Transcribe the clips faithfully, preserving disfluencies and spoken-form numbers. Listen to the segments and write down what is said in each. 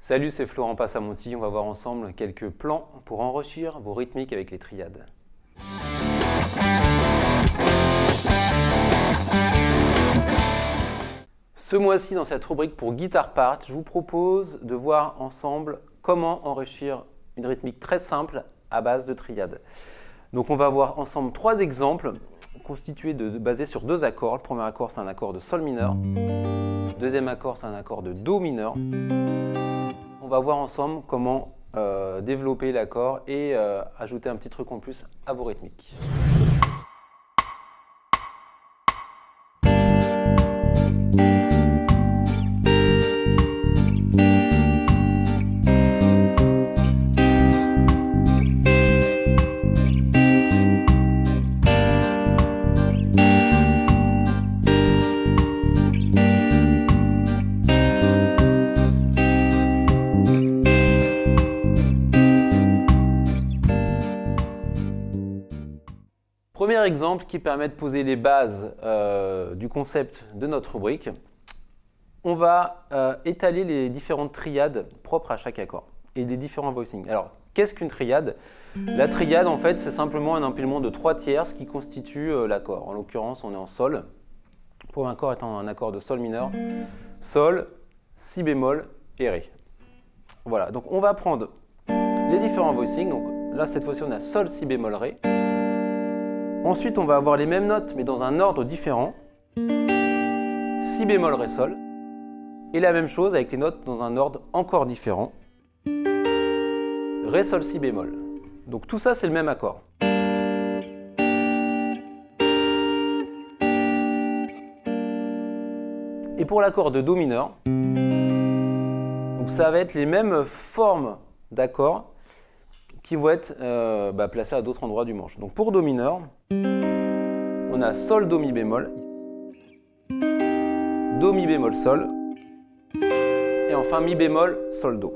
Salut, c'est Florent Passamonti. On va voir ensemble quelques plans pour enrichir vos rythmiques avec les triades. Ce mois-ci, dans cette rubrique pour Guitar Part, je vous propose de voir ensemble comment enrichir une rythmique très simple à base de triades. Donc on va voir ensemble trois exemples constitués de, de basés sur deux accords. Le premier accord, c'est un accord de Sol mineur. Le deuxième accord, c'est un accord de Do mineur. On va voir ensemble comment euh, développer l'accord et euh, ajouter un petit truc en plus à vos rythmiques. Premier exemple qui permet de poser les bases euh, du concept de notre rubrique. On va euh, étaler les différentes triades propres à chaque accord et les différents voicings. Alors, qu'est-ce qu'une triade? La triade, en fait, c'est simplement un empilement de trois tierces qui constitue euh, l'accord. En l'occurrence, on est en Sol. Pour un accord étant un accord de Sol mineur, Sol, Si bémol et Ré. Voilà, donc on va prendre les différents voicings. Donc là, cette fois-ci, on a Sol, Si bémol, Ré. Ensuite, on va avoir les mêmes notes, mais dans un ordre différent. Si bémol, Ré, Sol. Et la même chose avec les notes dans un ordre encore différent. Ré, Sol, Si bémol. Donc tout ça, c'est le même accord. Et pour l'accord de Do mineur, donc ça va être les mêmes formes d'accords qui vont être euh, bah, placés à d'autres endroits du manche. Donc pour Do mineur, on a Sol, Do, Mi bémol, Do, Mi bémol, Sol, et enfin Mi bémol, Sol, Do.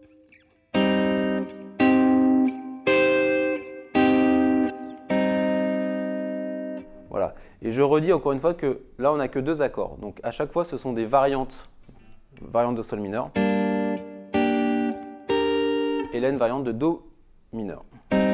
Voilà. Et je redis encore une fois que là on n'a que deux accords. Donc à chaque fois ce sont des variantes, variantes de Sol mineur, et là une variante de Do mineur.